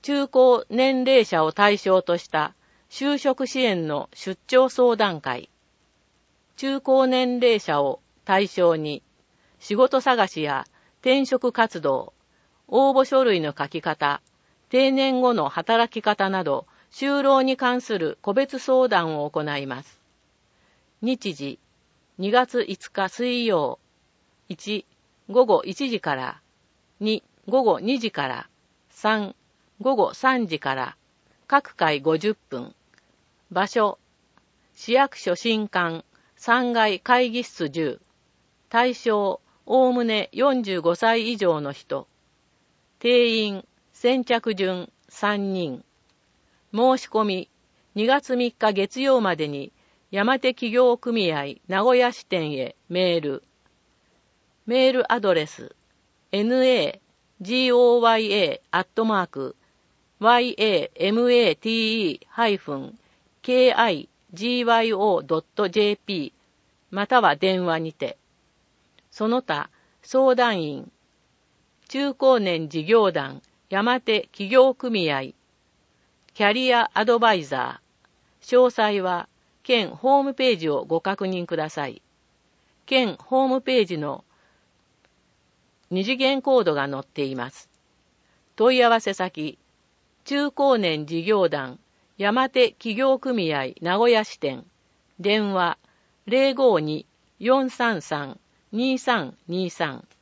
中高年齢者を対象とした就職支援の出張相談会。中高年齢者を対象に仕事探しや転職活動、応募書類の書き方、定年後の働き方など就労に関する個別相談を行います。日時、2月5日水曜、1、午後1時から、2、午後2時から、3、午後3時から、各回50分。場所、市役所新館3階会議室10。対象、おおむね45歳以上の人。定員、先着順3人。申し込み、2月3日月曜までに、山手企業組合名古屋支店へメール。メールアドレス、nagoya-mate-kigyo.jp または電話にて。その他、相談員、中高年事業団山手企業組合、キャリアアドバイザー、詳細は県ホームページをご確認ください。県ホームページの二次元コードが載っています。問い合わせ先、中高年事業団山手企業組合名古屋支店、電話 052-433-2323